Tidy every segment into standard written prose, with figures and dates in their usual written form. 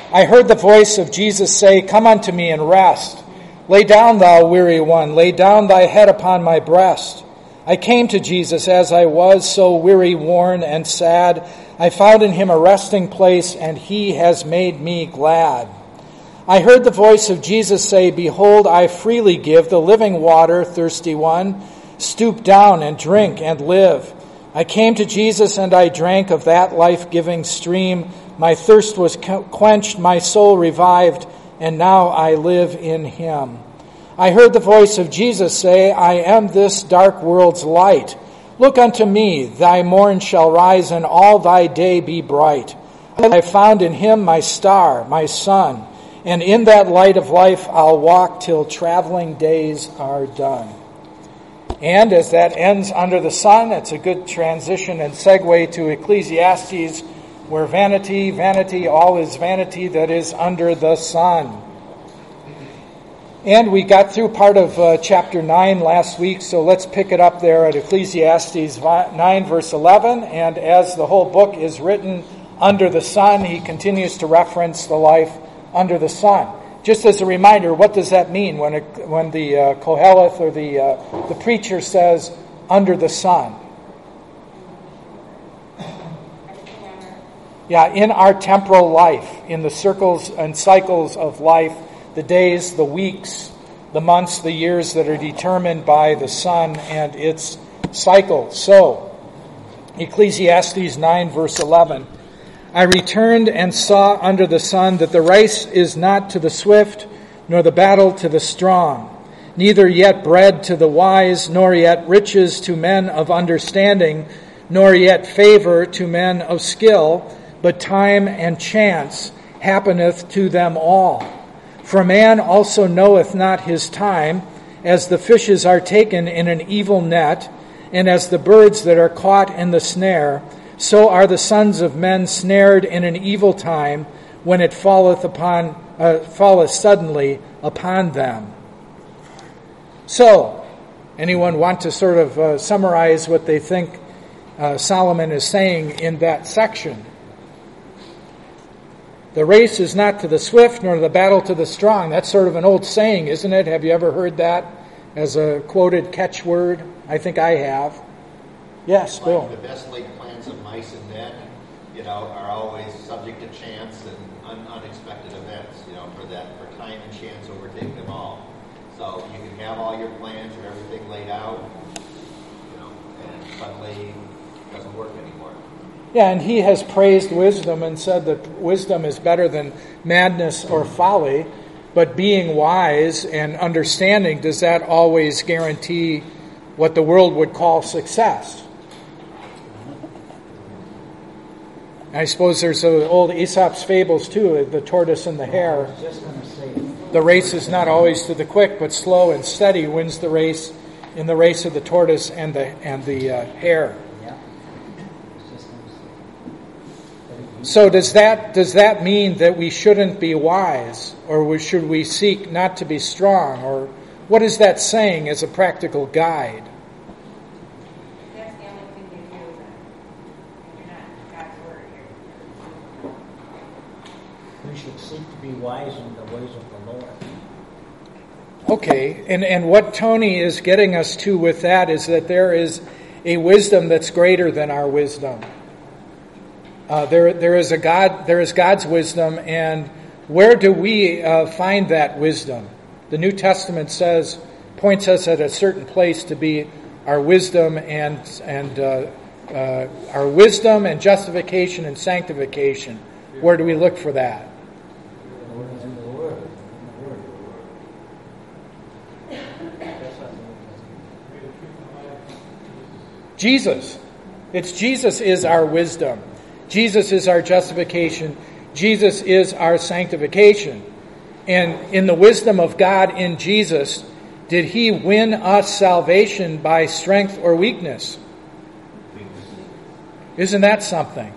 I heard the voice of Jesus say, "Come unto me and rest. Lay down, thou weary one, lay down thy head upon my breast." I came to Jesus as I was, so weary, worn, and sad. I found in him a resting place, and he has made me glad. I heard the voice of Jesus say, "Behold, I freely give the living water, thirsty one. Stoop down and drink and live." I came to Jesus and I drank of that life-giving stream. My thirst was quenched, my soul revived, and now I live in him. I heard the voice of Jesus say, "I am this dark world's light. Look unto me, thy morn shall rise, and all thy day be bright." I found in him my star, my sun, and in that light of life I'll walk till traveling days are done. And as that ends under the sun, it's a good transition and segue to Ecclesiastes, where vanity, vanity, all is vanity that is under the sun. And we got through part of chapter 9 last week, so let's pick it up there at Ecclesiastes 9, verse 11. And as the whole book is written under the sun, he continues to reference the life under the sun. Just as a reminder, what does that mean when the Koheleth or the preacher says under the sun? Yeah, in our temporal life, in the circles and cycles of life, the days, the weeks, the months, the years that are determined by the sun and its cycle. So, Ecclesiastes 9, verse 11. I returned and saw under the sun that the race is not to the swift, nor the battle to the strong, neither yet bread to the wise, nor yet riches to men of understanding, nor yet favor to men of skill, but time and chance happeneth to them all. For man also knoweth not his time, as the fishes are taken in an evil net, and as the birds that are caught in the snare, so are the sons of men snared in an evil time, when it falleth suddenly upon them. So, anyone want to sort of summarize what they think Solomon is saying in that section? The race is not to the swift, nor the battle to the strong. That's sort of an old saying, isn't it? Have you ever heard that as a quoted catchword? I think I have. Yes, Bill. The best laid plans of mice and men, are always subject to chance and unexpected events. For time and chance overtake them all. So you can have all your plans or everything laid out, and suddenly it doesn't work anymore. Yeah, and he has praised wisdom and said that wisdom is better than madness or folly, but being wise and understanding, does that always guarantee what the world would call success? I suppose there's the old Aesop's fables too, the tortoise and the hare. The race is not always to the quick, but slow and steady wins the race in the race of the tortoise and the hare. So does that mean that we shouldn't be wise, or should we seek not to be strong, or what is that saying as a practical guide? That's the only thing you do, and you're not God's word here. We should seek to be wise in the ways of the Lord. Okay, and what Tony is getting us to with that is that there is a wisdom that's greater than our wisdom. There is God's wisdom, and where do we find that wisdom? The New Testament points us at a certain place to be our wisdom and our wisdom and justification and sanctification. Where do we look for that? Jesus. Jesus is our wisdom. Jesus is our justification. Jesus is our sanctification. And in the wisdom of God in Jesus, did he win us salvation by strength or weakness? Isn't that something?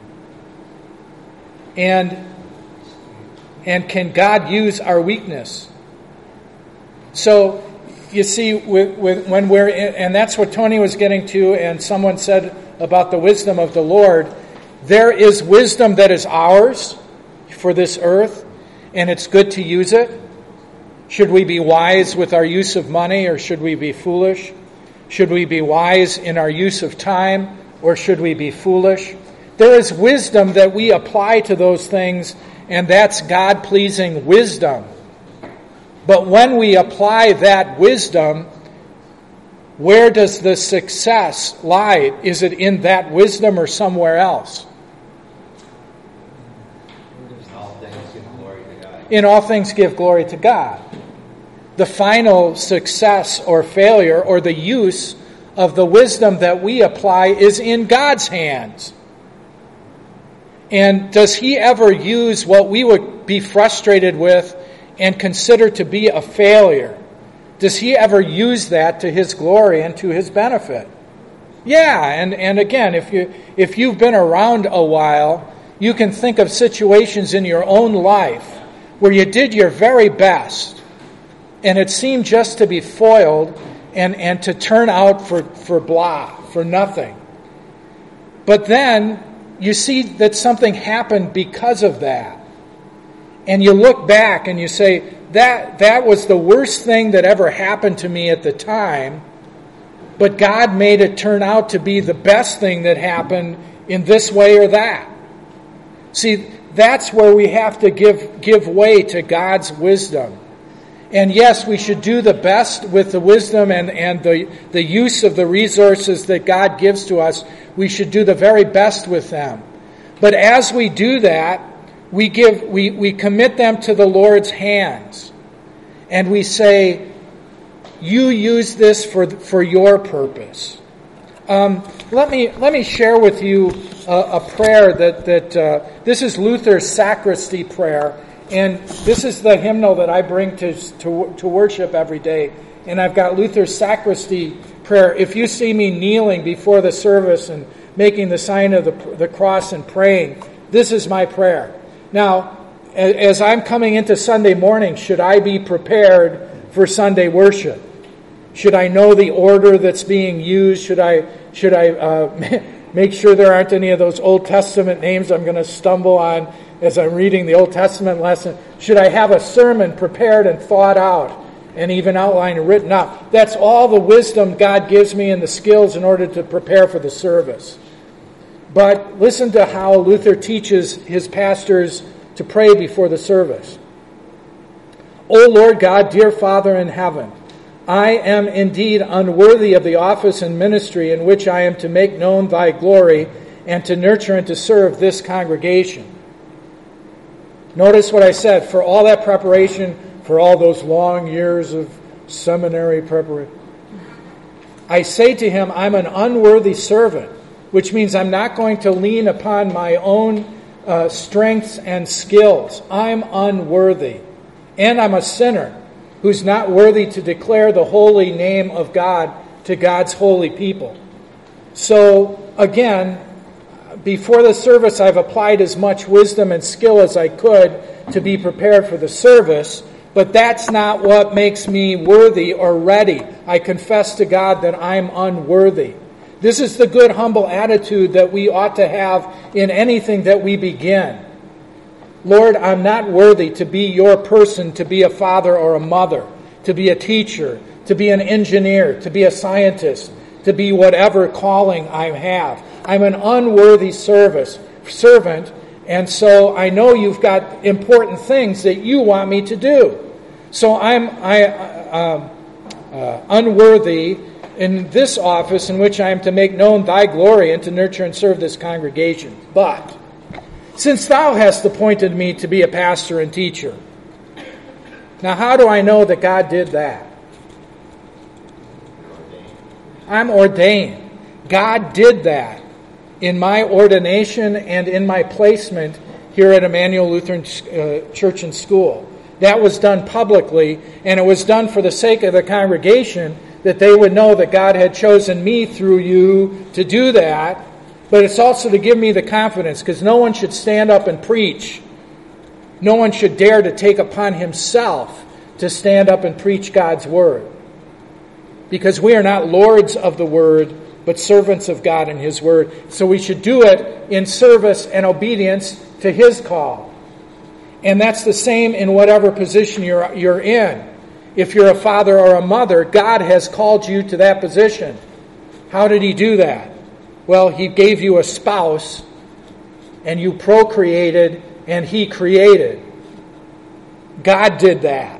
And can God use our weakness? So, you see, when we're in, and that's what Tony was getting to, and someone said about the wisdom of the Lord, there is wisdom that is ours for this earth, and it's good to use it? Should we be wise with our use of money, or should we be foolish? Should we be wise in our use of time, or should we be foolish? There is wisdom that we apply to those things, and that's God-pleasing wisdom. But when we apply that wisdom, where does the success lie? Is it in that wisdom or somewhere else? In all things give glory to God. In all things give glory to God. The final success or failure or the use of the wisdom that we apply is in God's hands. And does He ever use what we would be frustrated with and consider to be a failure? Does He ever use that to His glory and to His benefit? Yeah, and again, if you've been around a while, you can think of situations in your own life where you did your very best, and it seemed just to be foiled and to turn out for blah, for nothing. But then you see that something happened because of that. And you look back and you say, that was the worst thing that ever happened to me at the time, but God made it turn out to be the best thing that happened in this way or that. See, that's where we have to give way to God's wisdom. And yes, we should do the best with the wisdom and the use of the resources that God gives to us. We should do the very best with them. But as we do that, we commit them to the Lord's hands. And we say, you use this for your purpose. Let me share with you a prayer that this is Luther's sacristy prayer. And this is the hymnal that I bring to worship every day. And I've got Luther's sacristy prayer. If you see me kneeling before the service and making the sign of the cross and praying, this is my prayer. Now, as I'm coming into Sunday morning, should I be prepared for Sunday worship? Should I know the order that's being used? Should I make sure there aren't any of those Old Testament names I'm going to stumble on as I'm reading the Old Testament lesson? Should I have a sermon prepared and thought out and even outlined and written up? That's all the wisdom God gives me and the skills in order to prepare for the service. But listen to how Luther teaches his pastors to pray before the service. O Lord God, dear Father in heaven, I am indeed unworthy of the office and ministry in which I am to make known Thy glory and to nurture and to serve this congregation. Notice what I said, for all that preparation, for all those long years of seminary preparation. I say to him, I'm an unworthy servant, which means I'm not going to lean upon my own strengths and skills. I'm unworthy. And I'm a sinner who's not worthy to declare the holy name of God to God's holy people. So, again, before the service, I've applied as much wisdom and skill as I could to be prepared for the service, but that's not what makes me worthy or ready. I confess to God that I'm unworthy. This is the good, humble attitude that we ought to have in anything that we begin. Lord, I'm not worthy to be your person, to be a father or a mother, to be a teacher, to be an engineer, to be a scientist, to be whatever calling I have. I'm an unworthy servant, and so I know you've got important things that you want me to do. So I'm unworthy in this office in which I am to make known Thy glory and to nurture and serve this congregation. But since Thou hast appointed me to be a pastor and teacher, now how do I know that God did that? I'm ordained. God did that in my ordination and in my placement here at Emmanuel Lutheran Church and School. That was done publicly, and it was done for the sake of the congregation, that they would know that God had chosen me through you to do that. But it's also to give me the confidence, because no one should stand up and preach. No one should dare to take upon himself to stand up and preach God's word. Because we are not lords of the word, but servants of God and His word. So we should do it in service and obedience to His call. And that's the same in whatever position you're in. If you're a father or a mother, God has called you to that position. How did He do that? Well, He gave you a spouse, and you procreated, and He created. God did that.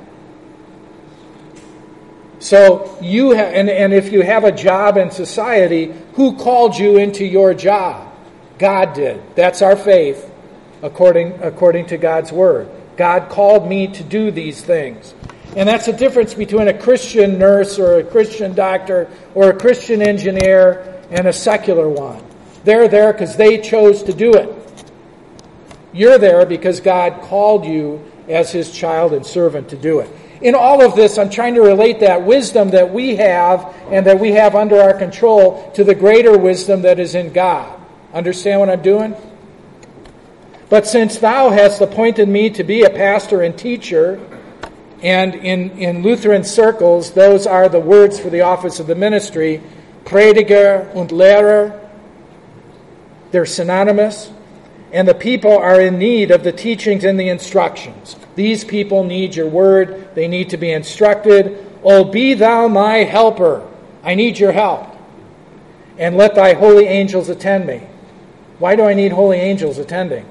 So and if you have a job in society, who called you into your job? God did. That's our faith, according to God's Word. God called me to do these things. And that's the difference between a Christian nurse or a Christian doctor or a Christian engineer and a secular one. They're there because they chose to do it. You're there because God called you as His child and servant to do it. In all of this, I'm trying to relate that wisdom that we have and that we have under our control to the greater wisdom that is in God. Understand what I'm doing? But since thou hast appointed me to be a pastor and teacher, and in Lutheran circles, those are the words for the office of the ministry, Prediger und Lehrer, they're synonymous, and the people are in need of the teachings and the instructions. These people need your word. They need to be instructed. Oh, be thou my helper. I need your help. And let thy holy angels attend me. Why do I need holy angels attending?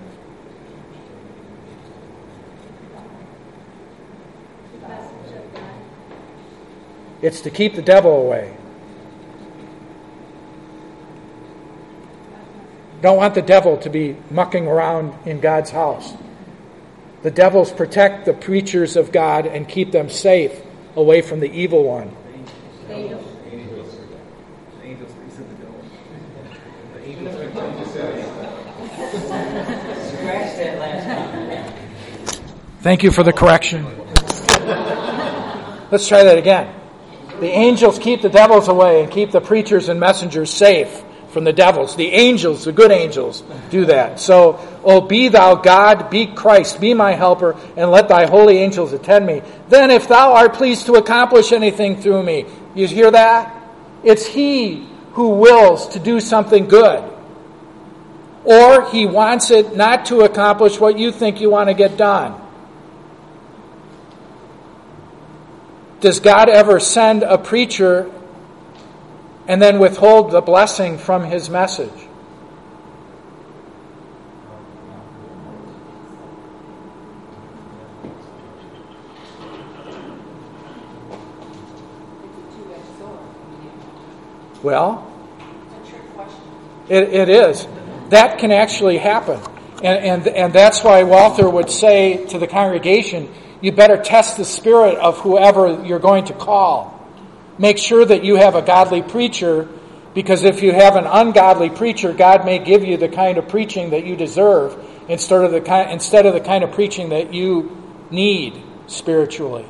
It's to keep the devil away. Don't want the devil to be mucking around in God's house. The devils protect the preachers of God and keep them safe away from the evil one. Angels. Scratch that last one. Thank you for the correction. Let's try that again. The angels keep the devils away and keep the preachers and messengers safe from the devils. The angels, the good angels, do that. So, oh, be thou God, be Christ, be my helper, and let thy holy angels attend me. Then if thou art pleased to accomplish anything through me, you hear that? It's He who wills to do something good. Or He wants it not to accomplish what you think you want to get done. Does God ever send a preacher and then withhold the blessing from His message? Well, it is. That can actually happen. And that's why Walther would say to the congregation, you better test the spirit of whoever you're going to call. Make sure that you have a godly preacher, because if you have an ungodly preacher, God may give you the kind of preaching that you deserve instead of the kind of preaching that you need spiritually.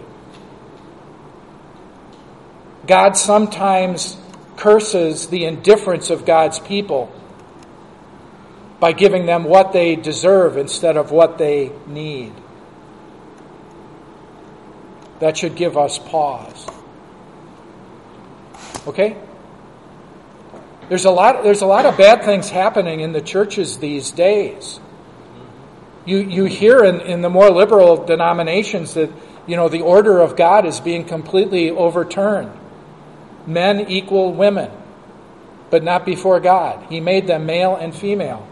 God sometimes curses the indifference of God's people by giving them what they deserve instead of what they need. That should give us pause. Okay? There's a lot of bad things happening in the churches these days. You hear in the more liberal denominations that, the order of God is being completely overturned. Men equal women, but not before God. He made them male and female.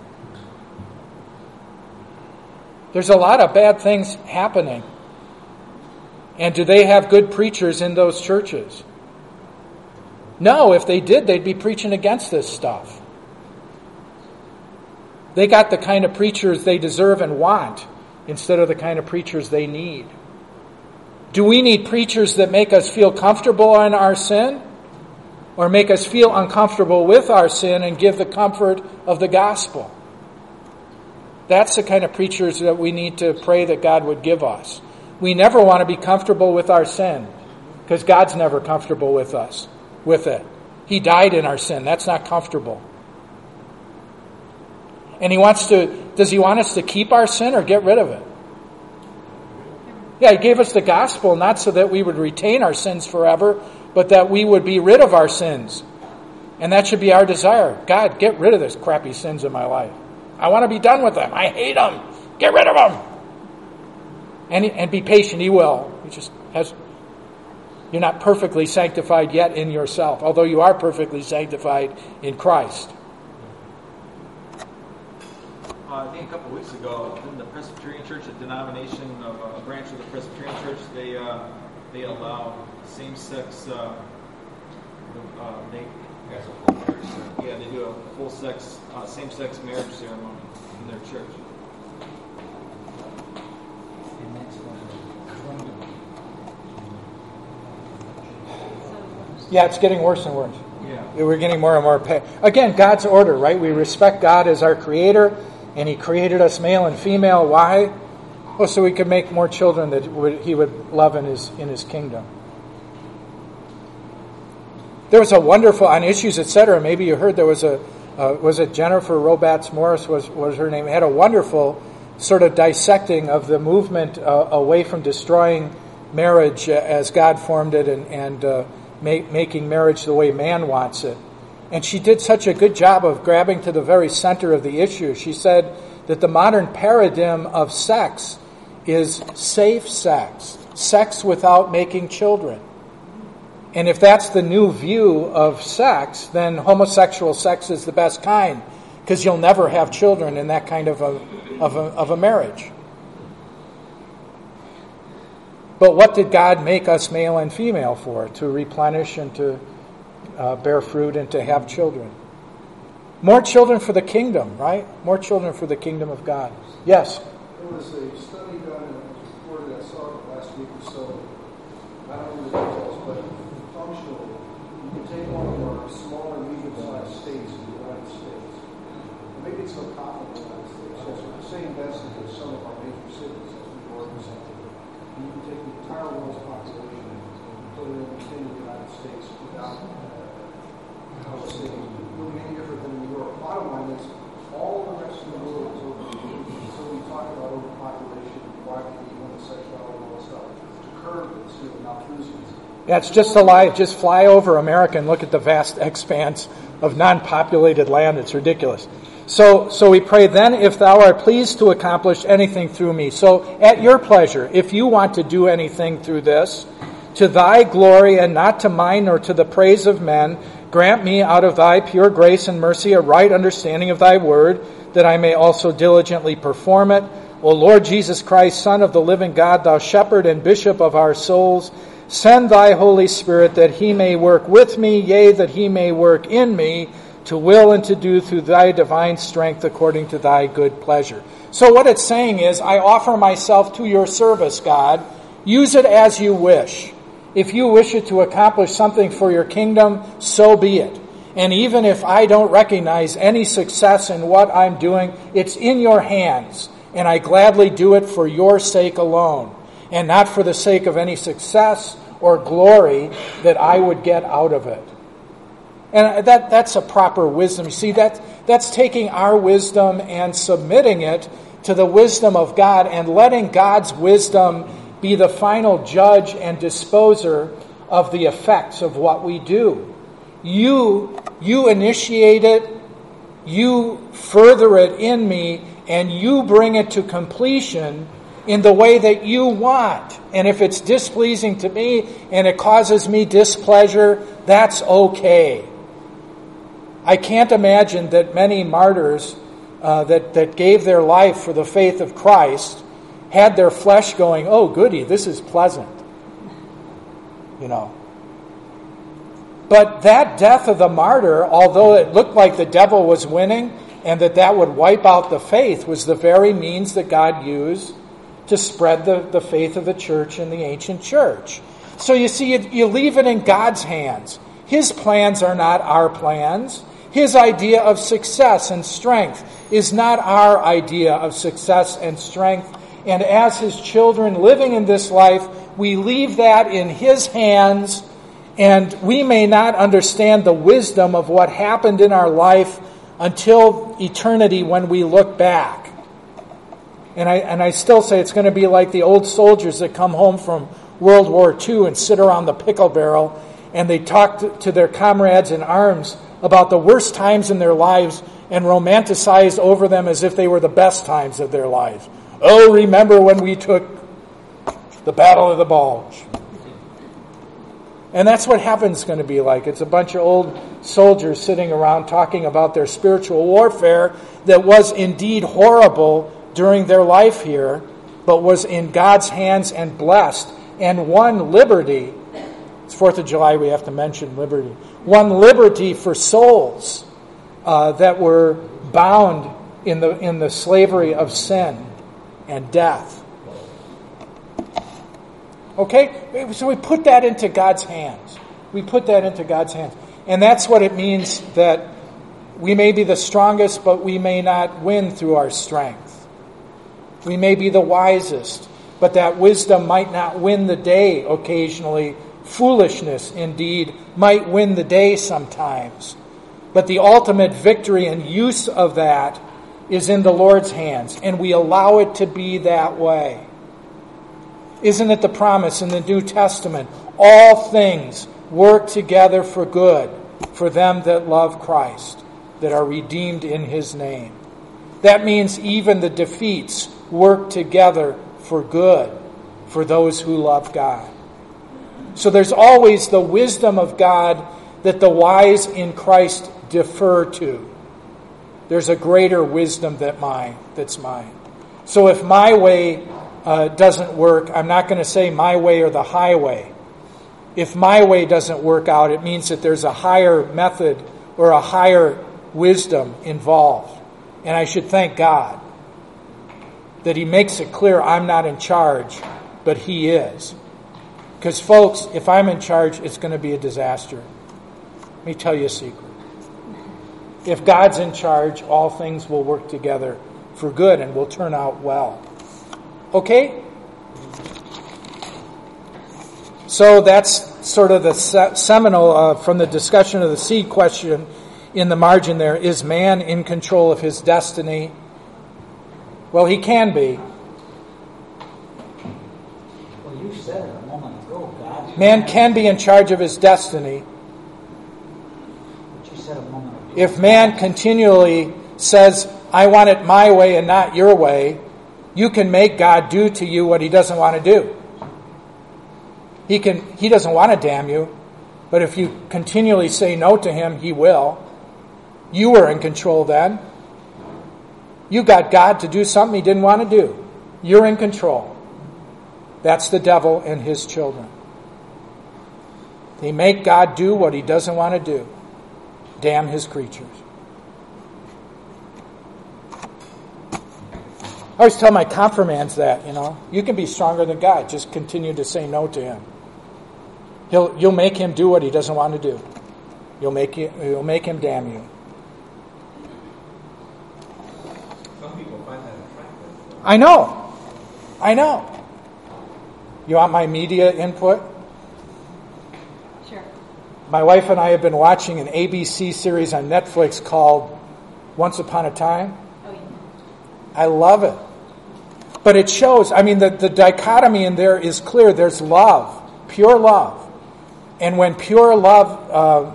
There's a lot of bad things happening. And do they have good preachers in those churches? No, if they did, they'd be preaching against this stuff. They got the kind of preachers they deserve and want instead of the kind of preachers they need. Do we need preachers that make us feel comfortable in our sin, or make us feel uncomfortable with our sin and give the comfort of the gospel? That's the kind of preachers that we need to pray that God would give us. We never want to be comfortable with our sin, because God's never comfortable with us, with it. He died in our sin. That's not comfortable. And does He want us to keep our sin or get rid of it? Yeah, He gave us the gospel not so that we would retain our sins forever, but that we would be rid of our sins. And that should be our desire. God, get rid of this crappy sins in my life. I want to be done with them. I hate them. Get rid of them. And be patient, he will. You're not perfectly sanctified yet in yourself, although you are perfectly sanctified in Christ. I think a couple of weeks ago, in the Presbyterian Church, a denomination of a branch of the Presbyterian Church, they allow same-sex. They do a full-sex, same-sex marriage ceremony in their church. Yeah, it's getting worse and worse. Yeah. We're getting more and more again, God's order, right? We respect God as our creator, and he created us male and female. Why? Well, so we could make more children that he would love in his kingdom. There was a wonderful, on Issues, etc., maybe you heard there was was it Jennifer Robatz Morris was her name, had a wonderful sort of dissecting of the movement away from destroying marriage as God formed it and making marriage the way man wants it. And she did such a good job of grabbing to the very center of the issue. She said that the modern paradigm of sex is safe sex, sex without making children. And if that's the new view of sex, then homosexual sex is the best kind, because you'll never have children in that kind of a marriage. But what did God make us male and female for? To replenish and to bear fruit and to have children. More children for the kingdom, right? More children for the kingdom of God. Yes? There was a study done in a report that I saw last week or so. I don't know the details, but functionally, you can take one of our smaller, medium-sized states in the United States. Maybe it's so common in the United States. So it's the same density as some of our major cities as we represent. And you can take the entire world's population and put it in the United States without, I would say, really any different than New York. Bottom line is, all the rest of the world is overpopulated. So we talk about overpopulation, why we need homosexuality, and all that stuff. To curb this, malfeasance. Yeah, it's just a lie. Just fly over America and look at the vast expanse of non-populated land. It's ridiculous. So we pray, then, if thou art pleased to accomplish anything through me. So at your pleasure, if you want to do anything through this, to thy glory and not to mine nor to the praise of men, grant me out of thy pure grace and mercy a right understanding of thy word, that I may also diligently perform it. O Lord Jesus Christ, Son of the living God, thou shepherd and bishop of our souls, send thy Holy Spirit that he may work with me, yea, that he may work in me, to will and to do through thy divine strength according to thy good pleasure. So what it's saying is, I offer myself to your service, God. Use it as you wish. If you wish it to accomplish something for your kingdom, so be it. And even if I don't recognize any success in what I'm doing, it's in your hands. And I gladly do it for your sake alone, and not for the sake of any success or glory that I would get out of it. And that's a proper wisdom. You see, that's taking our wisdom and submitting it to the wisdom of God and letting God's wisdom be the final judge and disposer of the effects of what we do. You initiate it, you further it in me, and you bring it to completion in the way that you want. And if it's displeasing to me and it causes me displeasure, that's okay. I can't imagine that many martyrs that gave their life for the faith of Christ had their flesh going, oh, goody, this is pleasant. But that death of the martyr, although it looked like the devil was winning and that would wipe out the faith, was the very means that God used to spread the faith of the church in the ancient church. So you see, you leave it in God's hands. His plans are not our plans. His idea of success and strength is not our idea of success and strength. And as His children living in this life, we leave that in His hands, and we may not understand the wisdom of what happened in our life until eternity when we look back. And I still say it's going to be like the old soldiers that come home from World War II and sit around the pickle barrel, and they talk to their comrades in arms about the worst times in their lives and romanticize over them as if they were the best times of their lives. Oh, remember when we took The Battle of the Bulge. And that's what heaven's going to be like. It's a bunch of old soldiers sitting around talking about their spiritual warfare that was indeed horrible during their life here, but was in God's hands and blessed, and won liberty. It's 4th of July, we have to mention liberty. Won liberty for souls that were bound in the slavery of sin and death. Okay? So we put that into God's hands. We put that into God's hands. And that's what it means that we may be the strongest, but we may not win through our strength. We may be the wisest, but that wisdom might not win the day occasionally. Foolishness, indeed, might win the day sometimes. But the ultimate victory and use of that is in the Lord's hands, and we allow it to be that way. Isn't it the promise in the New Testament? All things work together for good for them that love Christ, that are redeemed in His name. That means even the defeats work together for good for those who love God. So there's always the wisdom of God that the wise in Christ defer to. There's a greater wisdom that's mine. So if my way doesn't work, I'm not going to say my way or the highway. If my way doesn't work out, it means that there's a higher method or a higher wisdom involved. And I should thank God that He makes it clear I'm not in charge, but He is. Because folks, if I'm in charge, it's going to be a disaster. Let me tell you a secret. If God's in charge, all things will work together for good and will turn out well. Okay? So that's sort of the seminal from the discussion of the seed question in the margin there. Is man in control of his destiny? Well, he can be. Well, you said it a moment ago, God. Man can be in charge of his destiny. But you said a moment ago. If man continually says, I want it my way and not your way, you can make God do to you what He doesn't want to do. He doesn't want to damn you, but if you continually say no to Him, He will. You were in control then. You got God to do something He didn't want to do. You're in control. That's the devil and his children. They make God do what He doesn't want to do. Damn His creatures. I always tell my confirmands that, you can be stronger than God. Just continue to say no to Him. You'll make Him do what He doesn't want to do. You'll make Him damn you. Some people find that attractive. I know. You want my media input? Sure. My wife and I have been watching an ABC series on Netflix called Once Upon a Time. Oh, yeah. I love it. But it shows, the dichotomy in there is clear. There's love, pure love. And when pure love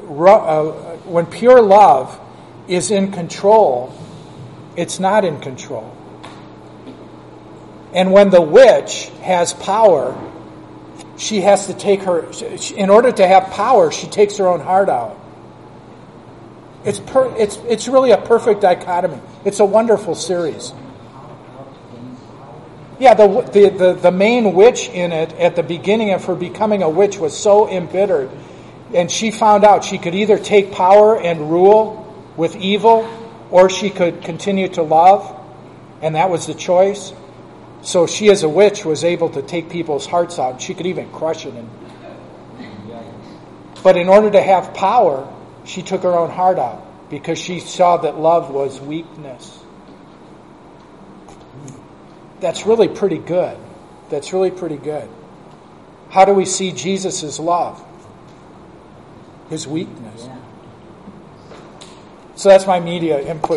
is in control, it's not in control. And when the witch has power, she has to take in order to have power, she takes her own heart out. It's really a perfect dichotomy. It's a wonderful series. Yeah, the main witch in it, at the beginning of her becoming a witch, was so embittered. And she found out she could either take power and rule with evil, or she could continue to love. And that was the choice. So she, as a witch, was able to take people's hearts out. She could even crush it. But in order to have power, she took her own heart out, because she saw that love was weakness. That's really pretty good. How do we see Jesus' love? His weakness. Yeah. So that's my media input.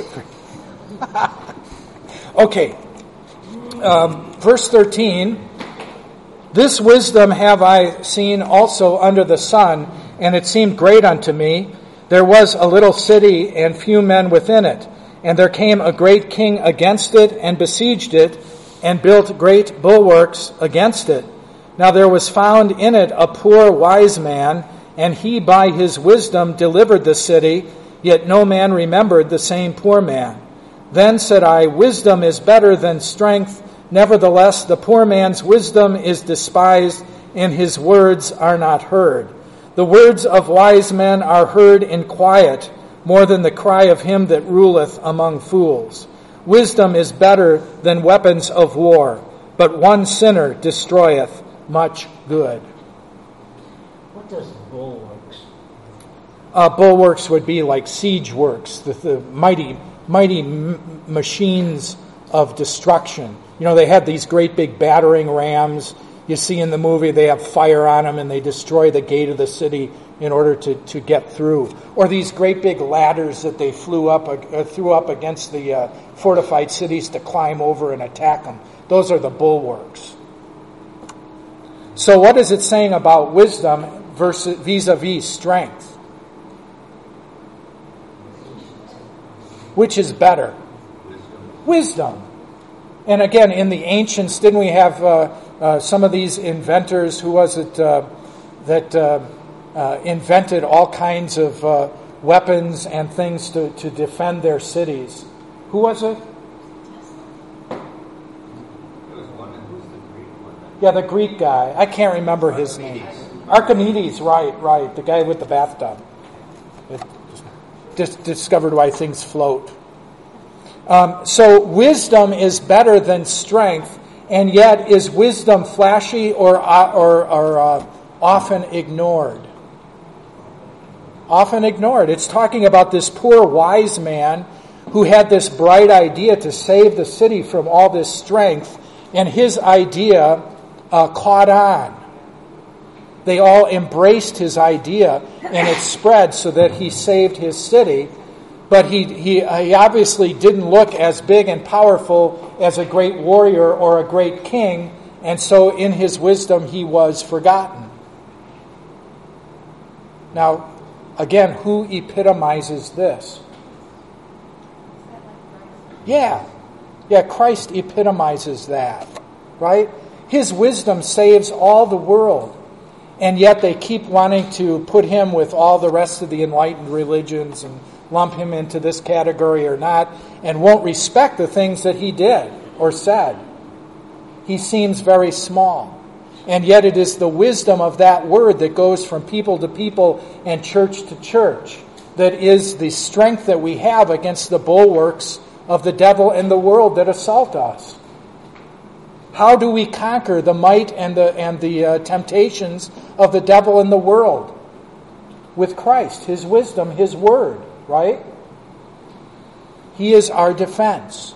Okay. Verse 13. This wisdom have I seen also under the sun, and it seemed great unto me. There was a little city and few men within it. And there came a great king against it and besieged it, and built great bulwarks against it. Now there was found in it a poor wise man, and he by his wisdom delivered the city, yet no man remembered the same poor man. Then said I, wisdom is better than strength. Nevertheless, the poor man's wisdom is despised, and his words are not heard. The words of wise men are heard in quiet, more than the cry of him that ruleth among fools. Wisdom is better than weapons of war, but one sinner destroyeth much good. What does bulwarks? Bulwarks would be like siege works, the mighty machines of destruction. You know, they had these great big battering rams. You see in the movie they have fire on them and they destroy the gate of the city in order to get through. Or these great big ladders that they threw up against the fortified cities to climb over and attack them. Those are the bulwarks. So what is it saying about wisdom vis-a-vis strength? Which is better? Wisdom. And again, in the ancients, didn't we have some of these inventors? Who was it that invented all kinds of weapons and things to defend their cities? Who was it? Yeah, the Greek guy. I can't remember his name. Archimedes, right. The guy with the bathtub. Just discovered why things float. So wisdom is better than strength, and yet is wisdom flashy or often ignored? Often ignored. It's talking about this poor wise man who had this bright idea to save the city from all this strength, and his idea caught on. They all embraced his idea, and it spread so that he saved his city. But he obviously didn't look as big and powerful as a great warrior or a great king, and so in his wisdom he was forgotten. Now, again, who epitomizes this? Yeah, Christ epitomizes that, right? His wisdom saves all the world. And yet they keep wanting to put him with all the rest of the enlightened religions and lump him into this category or not, and won't respect the things that he did or said. He seems very small. And yet it is the wisdom of that word that goes from people to people and church to church that is the strength that we have against the bulwarks of the devil and the world that assault us. How do we conquer the might and the temptations of the devil and the world? With Christ, his wisdom, his word, right? He is our defense.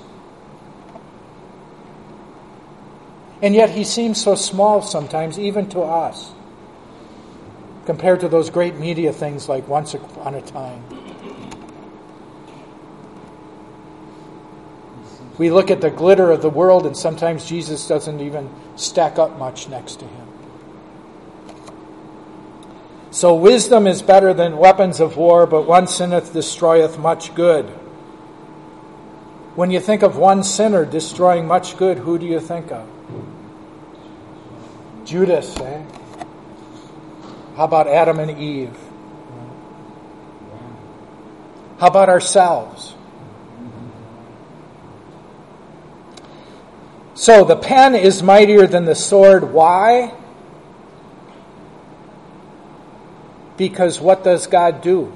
And yet he seems so small sometimes, even to us, compared to those great media things like Once Upon a Time. We look at the glitter of the world, and sometimes Jesus doesn't even stack up much next to him. So wisdom is better than weapons of war, but one sinneth destroyeth much good. When you think of one sinner destroying much good, who do you think of? Judas, eh? How about Adam and Eve? How about ourselves? So the pen is mightier than the sword. Why? Because what does God do?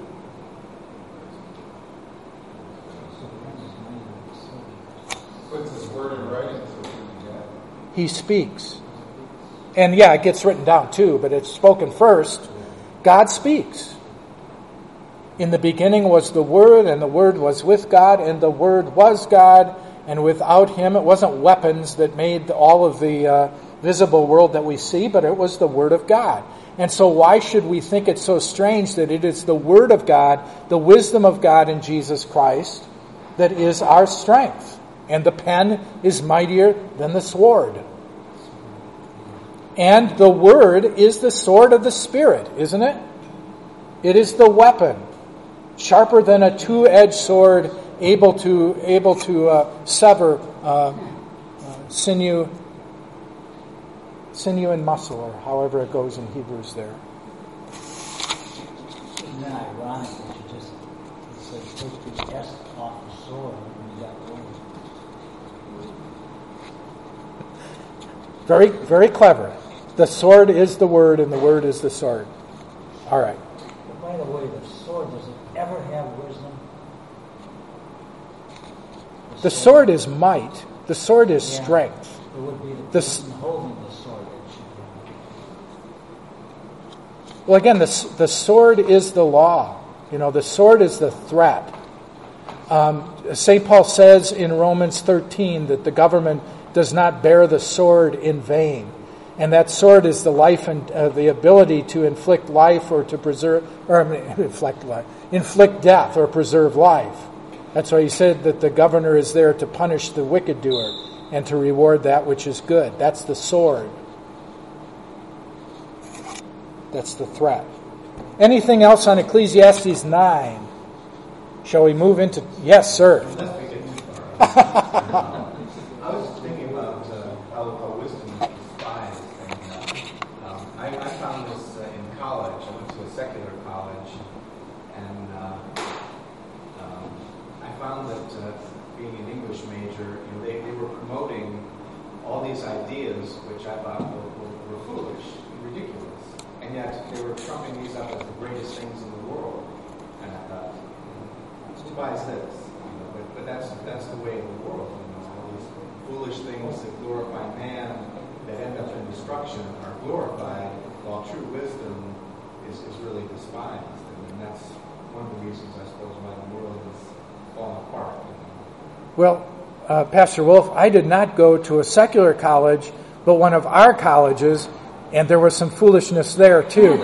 Puts his word in writing. He speaks. And yeah, it gets written down too, but it's spoken first. God speaks. In the beginning was the Word, and the Word was with God, and the Word was God. And without him, it wasn't weapons that made all of the visible world that we see, but it was the Word of God. And so why should we think it's so strange that it is the Word of God, the wisdom of God in Jesus Christ, that is our strength? And the pen is mightier than the sword. And the Word is the sword of the Spirit, isn't it? It is the weapon, sharper than a two-edged sword, able to sever sinew and muscle, or however it goes in Hebrews there. Isn't that ironic that it says take the S off the sword and you got word. Very, very clever. The sword is the word, and the word is the sword. All right. But by the way, the sword, does it ever have wisdom? The sword is might. The sword is strength. It would be the The person holding the sword that should have. Well, again, the sword is the law. The sword is the threat. St. Paul says in Romans 13 that the government does not bear the sword in vain. And that sword is the life and the ability to inflict life or to preserve, inflict death or preserve life. That's why he said that the governor is there to punish the wicked doer and to reward that which is good. That's the sword. That's the threat. Anything else on Ecclesiastes 9? Shall we move into... Yes, sir. I was thinking about how wisdom is despised. And I found this in college. I went to a secular college, and I found that being an English major, they were promoting all these ideas which I thought were foolish, ridiculous, and yet they were trumping these up as the greatest things in the world. And I thought, who buys this? But that's the way of the world. All these foolish things that glorify man that end up in destruction are glorified, while true wisdom is really despised. And that's one of the reasons, I suppose, why the world is falling apart. Well, Pastor Wolf, I did not go to a secular college, but one of our colleges, and there was some foolishness there too.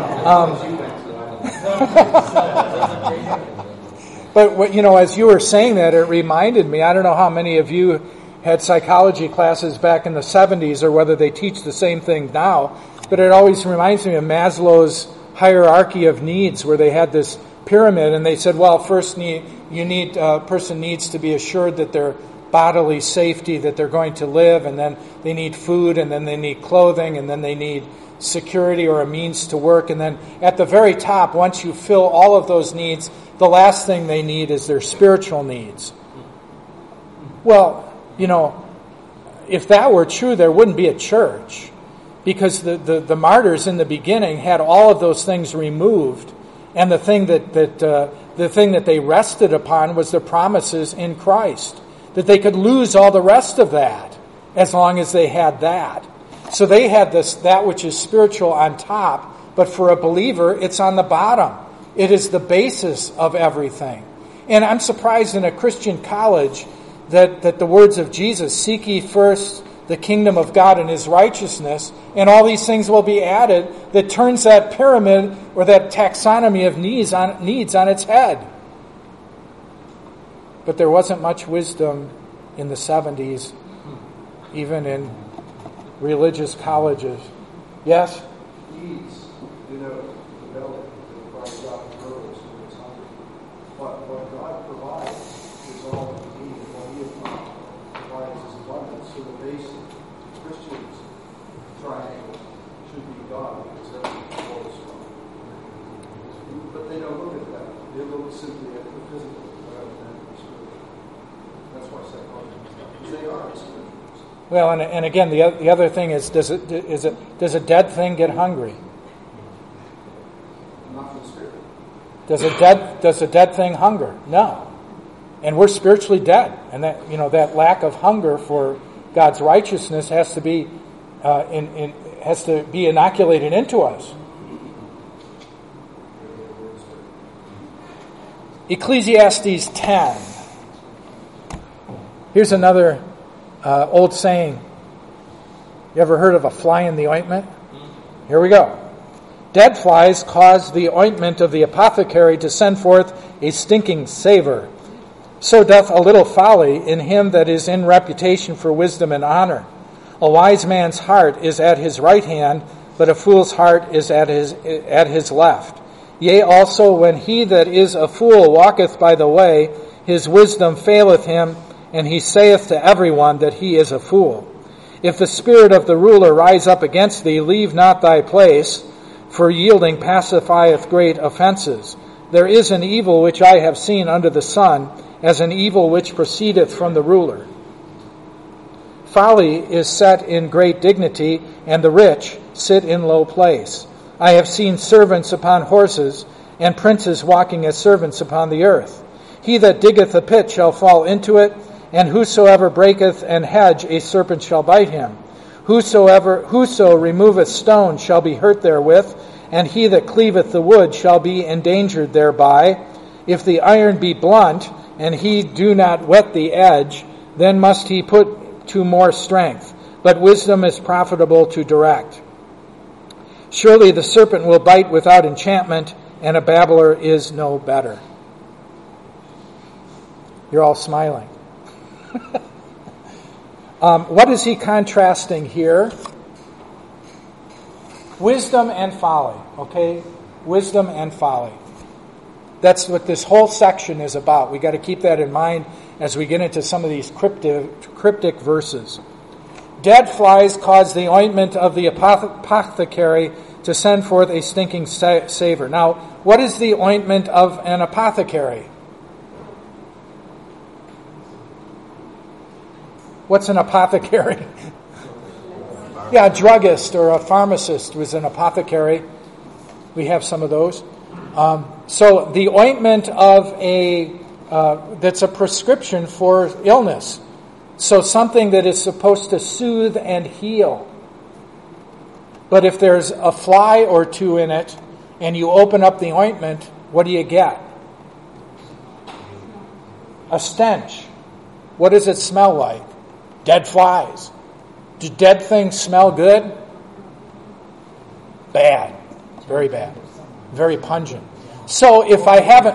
But as you were saying that, it reminded me. I don't know how many of you had psychology classes back in the 70s, or whether they teach the same thing now. But it always reminds me of Maslow's hierarchy of needs, where they had this pyramid, and they said, well, first a person needs to be assured that their bodily safety, that they're going to live, and then they need food, and then they need clothing, and then they need security or a means to work. And then at the very top, once you fill all of those needs, the last thing they need is their spiritual needs. Well, if that were true, there wouldn't be a church, because the martyrs in the beginning had all of those things removed, and the thing that they rested upon was the promises in Christ, that they could lose all the rest of that as long as they had that. So they had that which is spiritual on top, but for a believer, it's on the bottom. It is the basis of everything. And I'm surprised in a Christian college that the words of Jesus, seek ye first the kingdom of God and his righteousness, and all these things will be added, that turns that pyramid or that taxonomy of needs on its head. But there wasn't much wisdom in the 70s, even in religious colleges. Yes? Needs, the belly, the cries out and grows when it's hungry. But what God provides is all that we need. What he provides is abundance. So the basic Christian's triangle should be God, because everything flows from it. But they don't look at that. They look simply at the physical rather than the spiritual. That's why psychology is not. Because they are spiritual. Well, and again, the other thing is, does a dead thing get hungry? Not for the spirit. Does a dead thing hunger? No. And we're spiritually dead, and that lack of hunger for God's righteousness has to be inoculated into us. Ecclesiastes 10. Here's another old saying. You ever heard of a fly in the ointment? Here we go. Dead flies cause the ointment of the apothecary to send forth a stinking savor. So doth a little folly in him that is in reputation for wisdom and honor. A wise man's heart is at his right hand, but a fool's heart is at his left. Yea, also when he that is a fool walketh by the way, his wisdom faileth him, and he saith to everyone that he is a fool. If the spirit of the ruler rise up against thee, leave not thy place, for yielding pacifieth great offenses. There is an evil which I have seen under the sun, as an evil which proceedeth from the ruler. Folly is set in great dignity, and the rich sit in low place. I have seen servants upon horses, and princes walking as servants upon the earth. He that diggeth a pit shall fall into it, and whosoever breaketh an hedge, a serpent shall bite him. Whoso removeth stone shall be hurt therewith, and he that cleaveth the wood shall be endangered thereby. If the iron be blunt, and he do not whet the edge, then must he put to more strength. But wisdom is profitable to direct. Surely the serpent will bite without enchantment, and a babbler is no better. You're all smiling. What is he contrasting here? Wisdom and folly, okay? Wisdom and folly. That's what this whole section is about. We got to keep that in mind as we get into some of these cryptic verses. Dead flies cause the ointment of the apothecary to send forth a stinking savor. Now, what is the ointment of an apothecary? What's an apothecary? Yeah, a druggist or a pharmacist was an apothecary. We have some of those. So the ointment of that's a prescription for illness. So something that is supposed to soothe and heal. But if there's a fly or two in it, and you open up the ointment, what do you get? A stench. What does it smell like? Dead flies. Do dead things smell good? Bad. Very bad. Very pungent. So if I have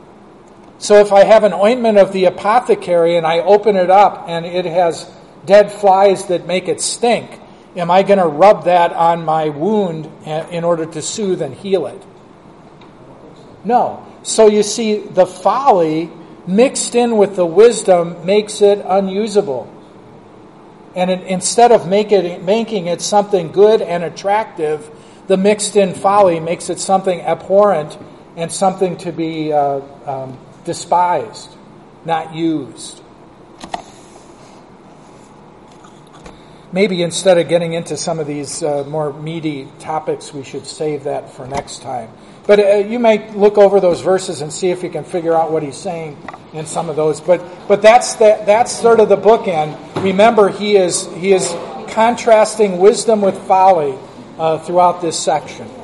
an ointment of the apothecary and I open it up and it has dead flies that make it stink, am I going to rub that on my wound in order to soothe and heal it? No. So you see, the folly mixed in with the wisdom makes it unusable. And instead of making it something good and attractive, the mixed in folly makes it something abhorrent and something to be despised, not used. Maybe instead of getting into some of these more meaty topics, we should save that for next time. But you might look over those verses and see if you can figure out what he's saying in some of those. But that's sort of the bookend. Remember, he is contrasting wisdom with folly throughout this section.